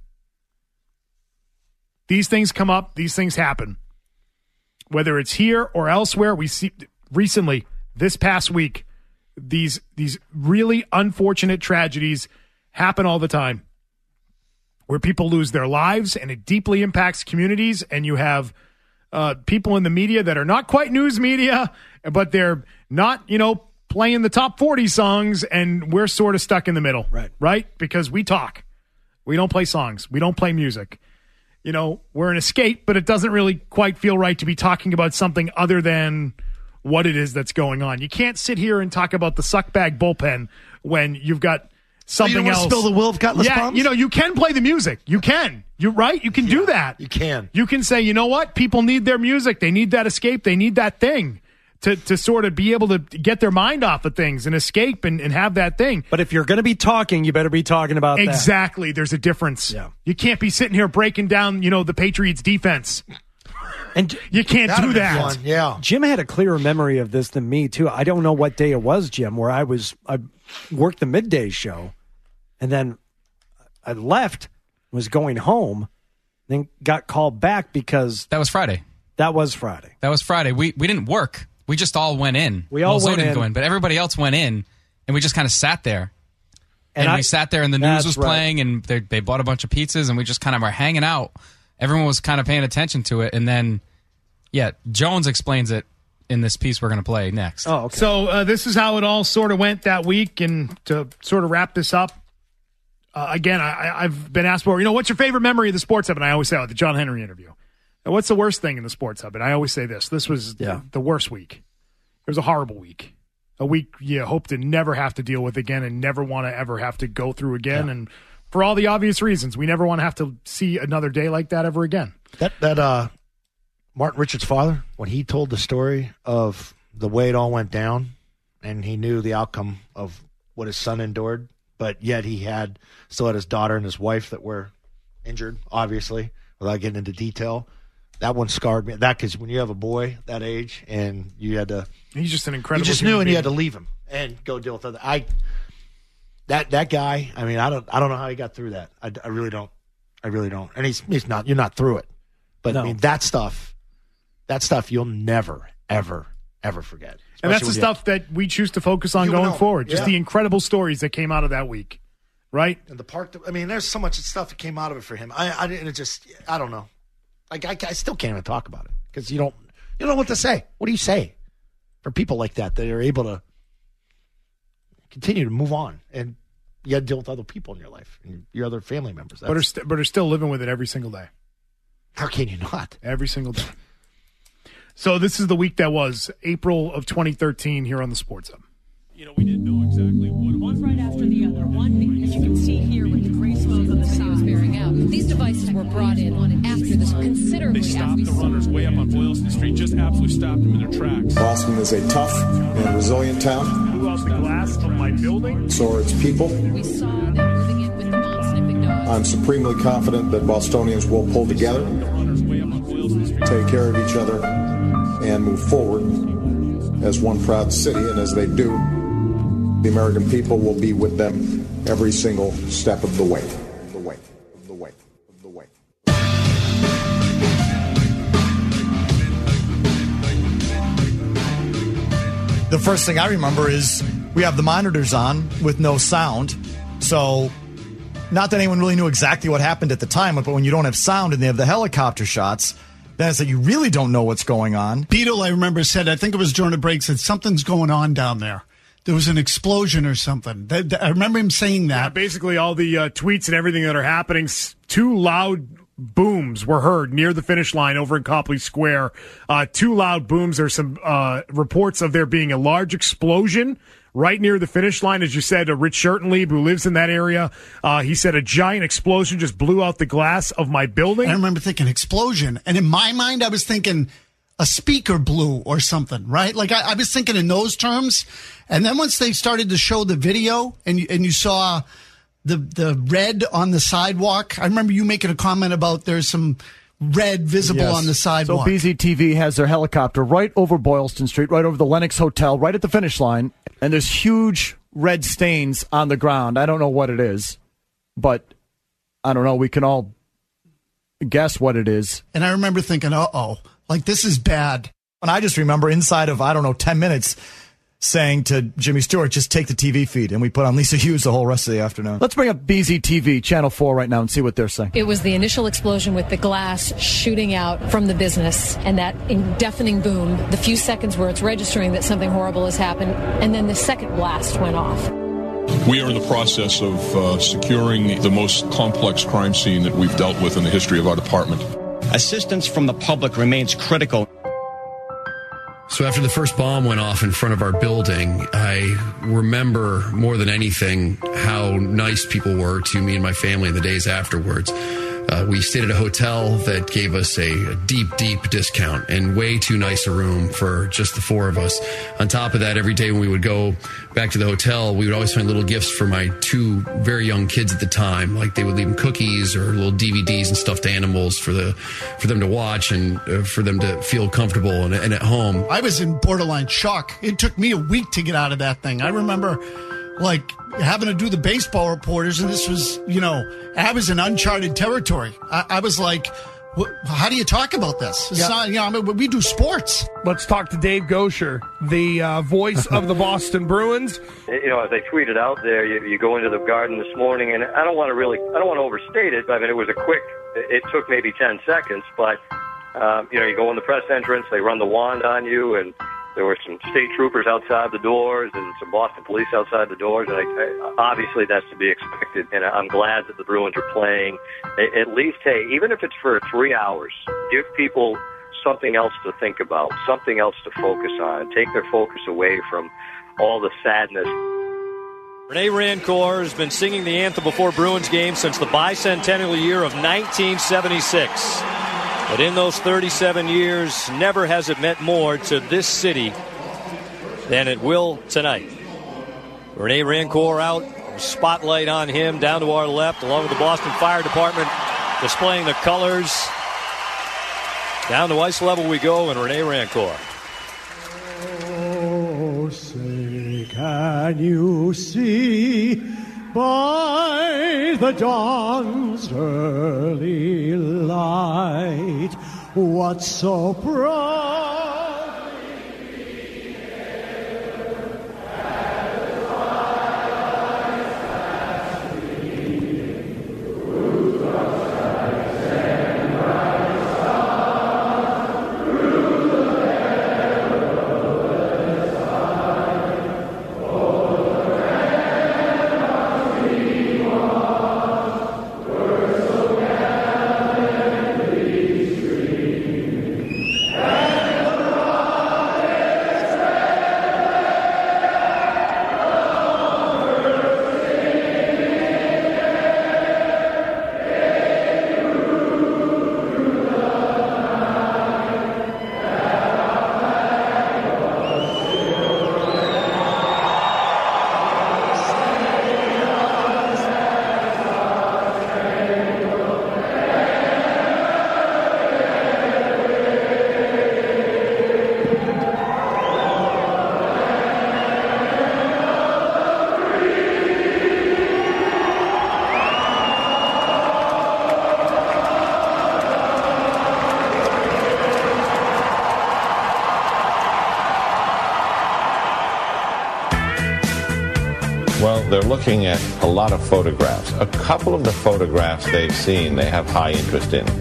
These things come up. These things happen. Whether it's here or elsewhere, we see recently, this past week, these these really unfortunate tragedies happen all the time where people lose their lives, and it deeply impacts communities. And you have uh, people in the media that are not quite news media, but they're not, you know, playing the top forty songs, and we're sort of stuck in the middle. Right. Right? Because we talk. We don't play songs. We don't play music. You know, we're an escape, but it doesn't really quite feel right to be talking about something other than what it is that's going on. You can't sit here and talk about the suckbag bullpen when you've got something you don't wanna else. spill the Will of Gutless yeah, Bombs? you know, you can play the music. You can. You right? You can do that. You can. You can say, you know what? People need their music. They need that escape. They need that thing to, to sort of be able to get their mind off of things and escape and, and have that thing. But if you're going to be talking, you better be talking about that. Exactly. There's a difference. Yeah. You can't be sitting here breaking down, you know, the Patriots defense. And you can't That'd do be that. fun, yeah. Jim had a clearer memory of this than me, too. I don't know what day it was, Jim, where I was, I worked the midday show, and then I left, was going home, then got called back because That was Friday. that was Friday. That was Friday. We we didn't work. We just all went in. We all well, Zoe went didn't in. go in, but everybody else went in, and we just kind of sat there. And, And I- we sat there, and the news That's was right. playing, and they they bought a bunch of pizzas, and we just kind of were hanging out. Everyone was kind of paying attention to it, and then, yeah, Jones explains it in this piece we're going to play next. Oh, okay. So uh, this is how it all sort of went that week. And to sort of wrap this up, uh, again, I, I've been asked before, you know, what's your favorite memory of the Sports Hub? And I always say, oh, the John Henry interview. And what's the worst thing in the Sports Hub? And I always say this. This was Yeah. the, the worst week. It was a horrible week. A week you hope to never have to deal with again and never want to ever have to go through again. And for all the obvious reasons, we never want to have to see another day like that ever again. That that uh, Martin Richards' father, when he told the story of the way it all went down, and he knew the outcome of what his son endured, but yet he had still had his daughter and his wife that were injured, obviously, without getting into detail. That one scarred me. That because when you have a boy that age and you had to, He's just an incredible you just human knew, and you being. had to leave him and go deal with other. I that that guy. I mean, I don't I don't know how he got through that. I, I really don't. I really don't. And he's he's not. You're not through it. But I mean, that stuff, that stuff you'll never, ever, ever forget. And that's the Especially when stuff that we choose to focus on You going know, forward. Just yeah. the incredible stories that came out of that week, right? you- and the park. I mean, there's so much stuff that came out of it for him. I, I and it just, I don't know. Like I, I still can't even talk about it because you don't, you don't know what to say. What do you say for people like that that are able to continue to move on and you got to deal with other people in your life and your other family members. But are, That's- st- but are still living with it every single day. How can you not? Every single day. So this is the week that was April of twenty thirteen here on the Sports Hub. You know, we didn't know exactly what it was. One right after the other. One, as you can see here with the gray smoke on the side was bearing out. These devices were brought in after this, considerably They after stopped we the saw. runners way up on Boylston Street, just absolutely stopped them in their tracks. Boston is a tough and resilient town. Blew out the glass of my building. So are its people. We saw them moving in with the non-sniffing dogs. I'm supremely confident that Bostonians will pull together, take care of each other, and move forward. as one proud city, and as they do, the American people will be with them every single step of the way. The way, the way, the way. The first thing I remember is we have the monitors on with no sound. So, not that anyone really knew exactly what happened at the time, but when you don't have sound and they have the helicopter shots, then it's like you really don't know what's going on. Beetle, I remember, said, I think it was during the break, said something's going on down there. There was an explosion or something. I remember him saying that. Yeah, basically, all the uh, tweets and everything that are happening, two loud booms were heard near the finish line over in Copley Square. Uh, two loud booms. There's some uh, reports of there being a large explosion right near the finish line. As you said, uh, Rich Schertenlieb, who lives in that area, uh, he said a giant explosion just blew out the glass of my building. I remember thinking explosion. And in my mind, I was thinking a speaker blew or something, right? Like I, I was thinking in those terms. And then once they started to show the video and you, and you saw the the red on the sidewalk, I remember you making a comment about there's some red visible Yes. on the sidewalk. So B Z T V has their helicopter right over Boylston Street, right over the Lenox Hotel, right at the finish line. And there's huge red stains on the ground. I don't know what it is, but I don't know. We can all guess what it is. And I remember thinking, uh-oh, like this is bad. And I just remember inside of, I don't know, ten minutes saying to Jimmy Stewart, just take the T V feed. And we put on Lisa Hughes the whole rest of the afternoon. Let's bring up B Z T V, Channel four right now and see what they're saying. It was the initial explosion with the glass shooting out from the business and that deafening boom, the few seconds where it's registering that something horrible has happened, and then the second blast went off. We are in the process of uh, securing the most complex crime scene that we've dealt with in the history of our department. Assistance from the public remains critical. So after the first bomb went off in front of our building, I remember more than anything how nice people were to me and my family in the days afterwards. Uh, we stayed at a hotel that gave us a, a deep, deep discount and way too nice a room for just the four of us. On top of that, every day when we would go back to the hotel, we would always find little gifts for my two very young kids at the time. Like they would leave them cookies or little D V Ds and stuffed animals for the for them to watch and uh, for them to feel comfortable and, and at home. I was in borderline shock. It took me a week to get out of that thing. I remember, like, having to do the baseball reporters, and this was, you know, I was in uncharted territory. I, I was like, wh- how do you talk about this? It's Yeah. not, you know, I mean, we do sports. Let's talk to Dave Gosher, the uh, voice of the Boston Bruins. You know, as I tweeted out there, you, you go into the Garden this morning, and I don't want to really, I don't want to overstate it. I mean, it was a quick, it took maybe ten seconds, but, um, you know, you go in the press entrance, they run the wand on you, and there were some state troopers outside the doors and some Boston police outside the doors. And I, I, obviously that's to be expected. And I'm glad that the Bruins are playing. At least, hey, even if it's for three hours, give people something else to think about, something else to focus on, and take their focus away from all the sadness. Rene Rancourt has been singing the anthem before Bruins games since the bicentennial year of nineteen seventy-six. But in those thirty-seven years, never has it meant more to this city than it will tonight. Rene Rancourt out, spotlight on him down to our left, along with the Boston Fire Department displaying the colors. Down to ice level we go, and Rene Rancourt. Oh, say, can you see by the dawn's early light what so proudly we hailed as light as we through the skies and bright sun, through the perilous fight, oh, the land we was were so gallantly streamed, and the they're looking at a lot of photographs. A couple of the photographs they've seen, they have high interest in.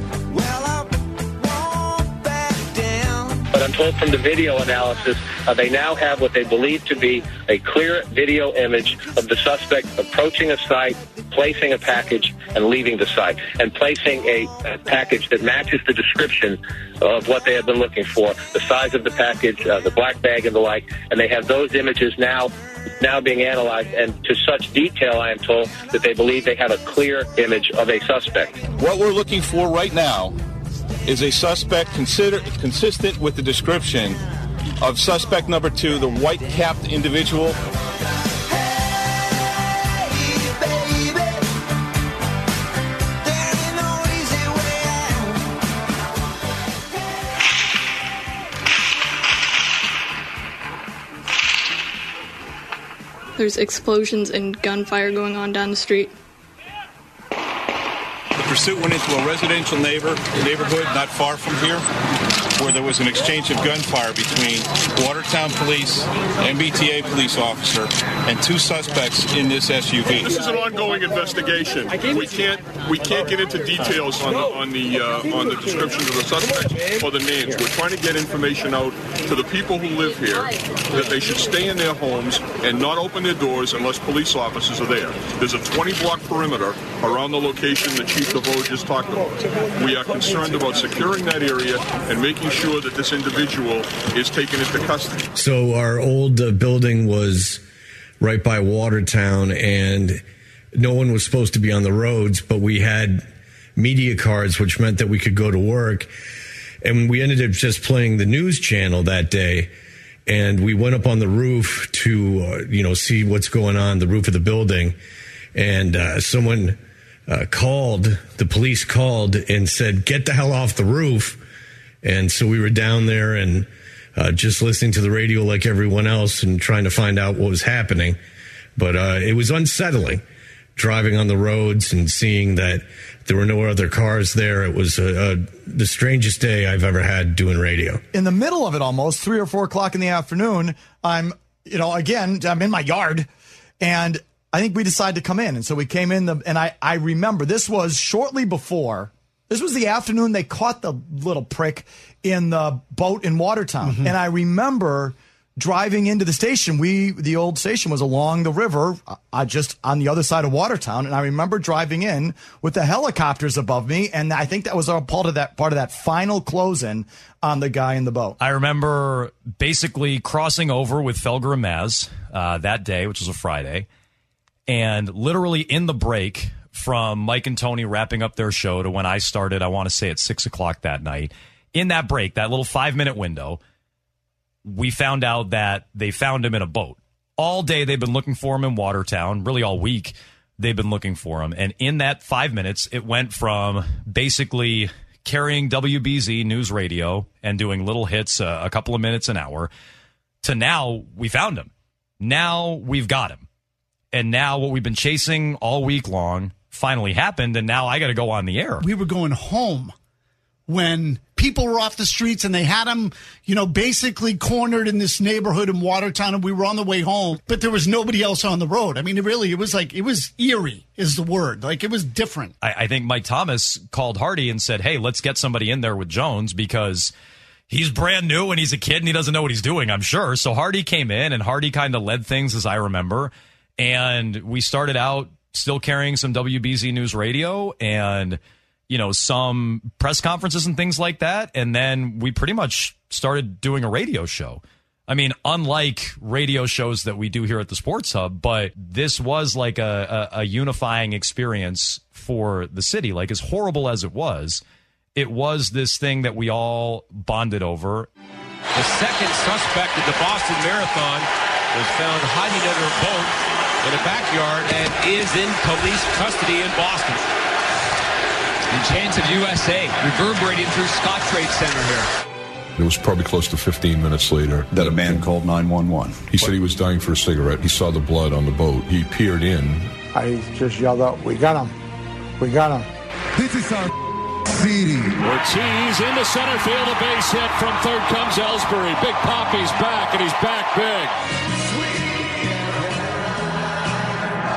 But I'm told from the video analysis, uh, they now have what they believe to be a clear video image of the suspect approaching a site, placing a package, and leaving the site, and placing a, a package that matches the description of what they have been looking for, the size of the package, uh, the black bag, and the like. And they have those images now now being analyzed, and to such detail, I am told, that they believe they have a clear image of a suspect. What we're looking for right now is a suspect consider, consistent with the description of suspect number two, the white-capped individual. There's explosions and gunfire going on down the street. The pursuit went into a residential neighbor neighborhood not far from here, where there was an exchange of gunfire between Watertown Police, M B T A police officer, and two suspects in this S U V. This is an ongoing investigation. We can't we can't get into details on the on the uh, on the descriptions of the suspects or the names. We're trying to get information out to the people who live here that they should stay in their homes and not open their doors unless police officers are there. There's a twenty block perimeter around the location that Chief DeVoe just talked about. We are concerned about securing that area and making sure that this individual is taken into custody. So our old uh, building was right by Watertown, and no one was supposed to be on the roads, but we had media cards, which meant that we could go to work. And we ended up just playing the news channel that day. And we went up on the roof to, uh, you know, see what's going on, the roof of the building. And uh, someone uh, called, the police called and said, "Get the hell off the roof." And so we were down there and uh, just listening to the radio like everyone else and trying to find out what was happening. But uh, it was unsettling driving on the roads and seeing that there were no other cars there. It was uh, uh, the strangest day I've ever had doing radio. In the middle of it, almost three or four o'clock in the afternoon, I'm, you know, again, I'm in my yard, and I think we decided to come in. And so we came in, the, and I, I remember this was shortly before. This was the afternoon they caught the little prick in the boat in Watertown. Mm-hmm. And I remember driving into the station. We, the old station was along the river, uh, just on the other side of Watertown. And I remember driving in with the helicopters above me. And I think that was all part of that, part of that final close-in on the guy in the boat. I remember basically crossing over with Felger and Maz uh, that day, which was a Friday. And literally in the break from Mike and Tony wrapping up their show to when I started, I want to say at six o'clock that night. In that break, that little five-minute window, we found out that they found him in a boat. All day they've been looking for him in Watertown. Really all week they've been looking for him. And in that five minutes, it went from basically carrying W B Z News Radio and doing little hits uh, a couple of minutes an hour to now we found him. Now we've got him. And now what we've been chasing all week long finally happened, and now I got to go on the air. We were going home when people were off the streets and they had him, you know, basically cornered in this neighborhood in Watertown, and we were on the way home, but there was nobody else on the road. I mean, it really, it was like, it was eerie is the word. Like, it was different. I, I think Mike Thomas called Hardy and said, hey, let's get somebody in there with Jones because he's brand new and he's a kid and he doesn't know what he's doing, I'm sure. So Hardy came in, and Hardy kind of led things, as I remember. And we started out still carrying some W B Z News Radio and, you know, some press conferences and things like that. And then we pretty much started doing a radio show. I mean, unlike radio shows that we do here at the Sports Hub, but this was like a, a, a unifying experience for the city. Like, as horrible as it was, it was this thing that we all bonded over. The second suspect at the Boston Marathon was found hiding under a boat in a backyard and is in police custody in Boston. The chants of U S A reverberating through Scottrade Center here. It was probably close to fifteen minutes later that a man called nine one one. He said he was dying for a cigarette. He saw the blood on the boat. He peered in. I just yelled out, "We got him! We got him!" This is our city. Ortiz into center field, a base hit. From third comes Ellsbury. Big Poppy's back, and he's back big.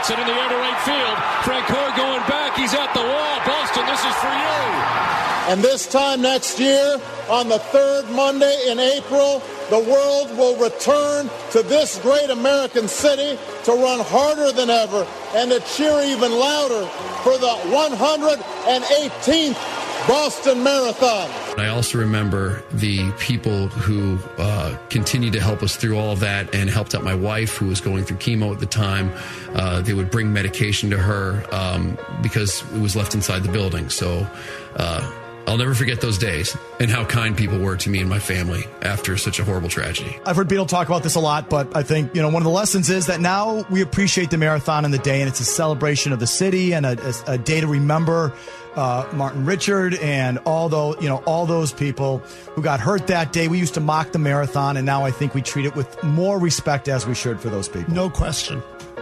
Hits it in the air to right field. Francoeur going back. He's at the wall. Boston, this is for you. And this time next year, on the third Monday in April, the world will return to this great American city to run harder than ever and to cheer even louder for the one hundred eighteenth Boston Marathon. I also remember the people who uh, continued to help us through all of that and helped out my wife, who was going through chemo at the time. Uh, they would bring medication to her um, because it was left inside the building. So uh, I'll never forget those days and how kind people were to me and my family after such a horrible tragedy. I've heard Beetle talk about this a lot, but I think, you know, one of the lessons is that now we appreciate the marathon and the day, and it's a celebration of the city and a, a, a day to remember uh, Martin Richard and all those, you know, all those people who got hurt that day. We used to mock the marathon, and now I think we treat it with more respect, as we should, for those people. No question.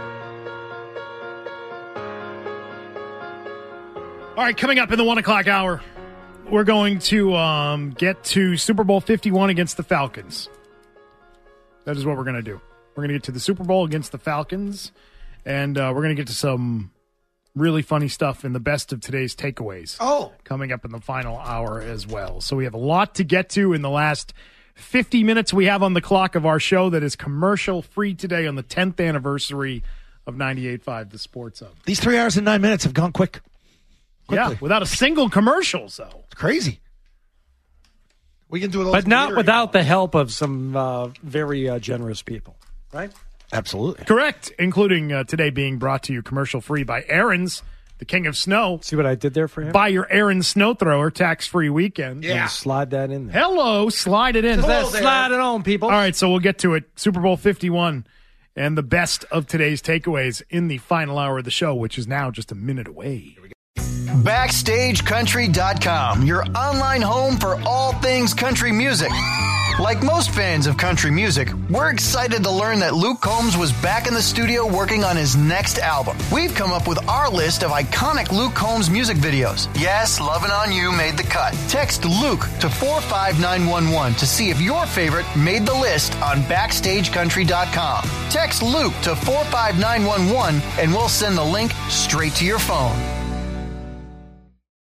All right, coming up in the one o'clock hour, we're going to um, get to Super Bowl fifty-one against the Falcons. That is what we're going to do. We're going to get to the Super Bowl against the Falcons, and uh, we're going to get to some really funny stuff in the best of today's takeaways. Oh. Coming up in the final hour as well. So we have a lot to get to in the last fifty minutes we have on the clock of our show that is commercial-free today on the tenth anniversary of ninety-eight point five, The Sports Hub. These three hours and nine minutes have gone quick. Quickly. Yeah, without a single commercial, so. It's crazy. We can do it all. But not without the help of some uh, very uh, generous people, right? Absolutely. Correct, including uh, today being brought to you commercial-free by Aaron's, the king of snow. See what I did there for him? Buy your Aaron's snow thrower, tax-free weekend. Yeah. Slide that in there. Hello, slide it in. Hello there. Slide it on, people. All right, so we'll get to it. Super Bowl fifty-one and the best of today's takeaways in the final hour of the show, which is now just a minute away. Backstage Country dot com, your online home for all things country music. Like most fans of country music, we're excited to learn that Luke Combs was back in the studio working on his next album. We've come up with our list of iconic Luke Combs music videos. Yes, Lovin' On You made the cut. Text Luke to four five nine one one to see if your favorite made the list on Backstage Country dot com. Text Luke to four five nine one one and we'll send the link straight to your phone.